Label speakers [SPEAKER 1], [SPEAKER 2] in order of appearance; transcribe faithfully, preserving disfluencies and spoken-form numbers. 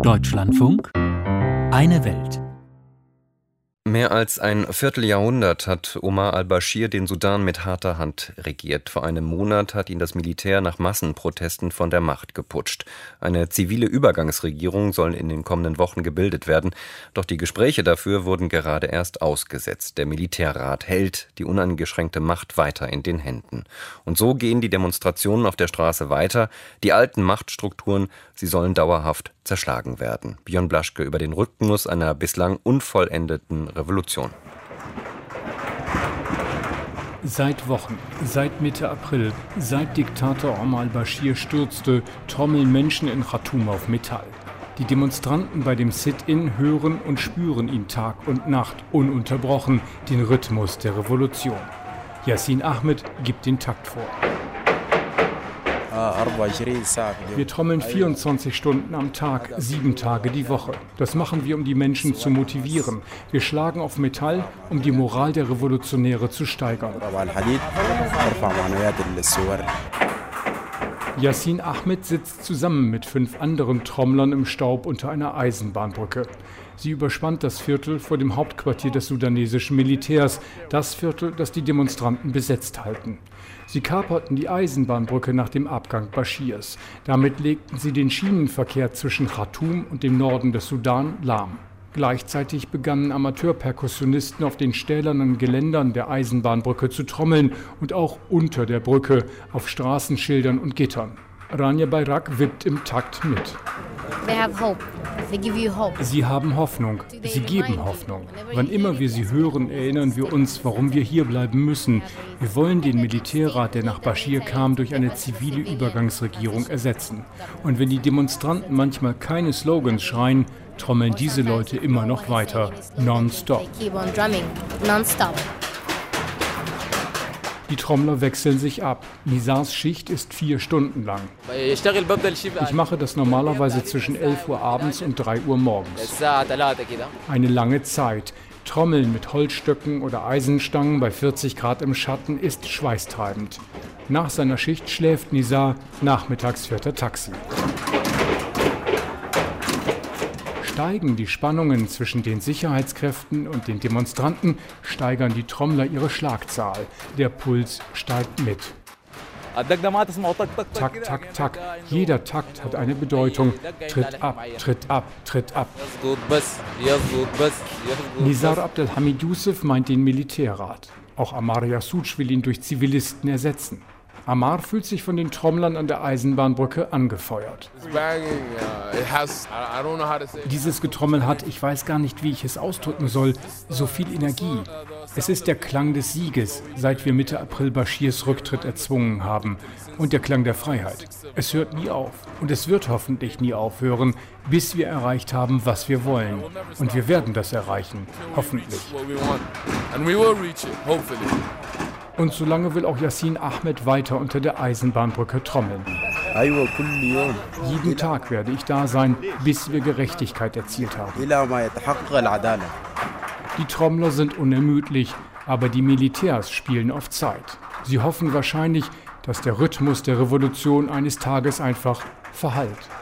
[SPEAKER 1] Deutschlandfunk, eine Welt.
[SPEAKER 2] Mehr als ein Vierteljahrhundert hat Omar al-Baschir den Sudan mit harter Hand regiert. Vor einem Monat hat ihn das Militär nach Massenprotesten von der Macht geputscht. Eine zivile Übergangsregierung soll in den kommenden Wochen gebildet werden. Doch die Gespräche dafür wurden gerade erst ausgesetzt. Der Militärrat hält die uneingeschränkte Macht weiter in den Händen. Und so gehen die Demonstrationen auf der Straße weiter. Die alten Machtstrukturen, sie sollen dauerhaft zerschlagen werden. Björn Blaschke über den Rhythmus einer bislang unvollendeten Revolution.
[SPEAKER 3] Seit Wochen, seit Mitte April, seit Diktator Omar al-Baschir stürzte, trommeln Menschen in Khartoum auf Metall. Die Demonstranten bei dem Sit-in hören und spüren ihn Tag und Nacht ununterbrochen, den Rhythmus der Revolution. Yassin Ahmed gibt den Takt vor. Wir trommeln vierundzwanzig Stunden am Tag, sieben Tage die Woche. Das machen wir, um die Menschen zu motivieren. Wir schlagen auf Metall, um die Moral der Revolutionäre zu steigern. Yassin Ahmed sitzt zusammen mit fünf anderen Trommlern im Staub unter einer Eisenbahnbrücke. Sie überspannt das Viertel vor dem Hauptquartier des sudanesischen Militärs, das Viertel, das die Demonstranten besetzt halten. Sie kaperten die Eisenbahnbrücke nach dem Abgang Baschirs. Damit legten sie den Schienenverkehr zwischen Khartoum und dem Norden des Sudan lahm. Gleichzeitig begannen Amateurperkussionisten auf den stählernen Geländern der Eisenbahnbrücke zu trommeln und auch unter der Brücke auf Straßenschildern und Gittern. Rania Bayrak wippt im Takt mit. Sie haben Hoffnung, sie geben Hoffnung. Wann immer wir sie hören, erinnern wir uns, warum wir hier bleiben müssen. Wir wollen den Militärrat, der nach Baschir kam, durch eine zivile Übergangsregierung ersetzen. Und wenn die Demonstranten manchmal keine Slogans schreien, trommeln diese Leute immer noch weiter, nonstop. Die Trommler wechseln sich ab. Nizars Schicht ist vier Stunden lang. Ich mache das normalerweise zwischen elf Uhr abends und drei Uhr morgens. Eine lange Zeit. Trommeln mit Holzstöcken oder Eisenstangen bei vierzig Grad im Schatten ist schweißtreibend. Nach seiner Schicht schläft Nizar, nachmittags fährt er Taxi. Steigen die Spannungen zwischen den Sicherheitskräften und den Demonstranten, steigern die Trommler ihre Schlagzahl. Der Puls steigt mit. Tak, tak, tak. Jeder Takt hat eine Bedeutung. Tritt ab, tritt ab, tritt ab. Nizar Abdelhamid Youssef meint den Militärrat. Auch Ammar Yassuj will ihn durch Zivilisten ersetzen. Ammar fühlt sich von den Trommlern an der Eisenbahnbrücke angefeuert. Dieses Getrommel hat, ich weiß gar nicht, wie ich es ausdrücken soll, so viel Energie. Es ist der Klang des Sieges, seit wir Mitte April Baschirs Rücktritt erzwungen haben. Und der Klang der Freiheit. Es hört nie auf. Und es wird hoffentlich nie aufhören, bis wir erreicht haben, was wir wollen. Und wir werden das erreichen. Hoffentlich. Und solange will auch Yassin Ahmed weiter unter der Eisenbahnbrücke trommeln. Jeden Tag werde ich da sein, bis wir Gerechtigkeit erzielt haben. Die Trommler sind unermüdlich, aber die Militärs spielen auf Zeit. Sie hoffen wahrscheinlich, dass der Rhythmus der Revolution eines Tages einfach verhallt.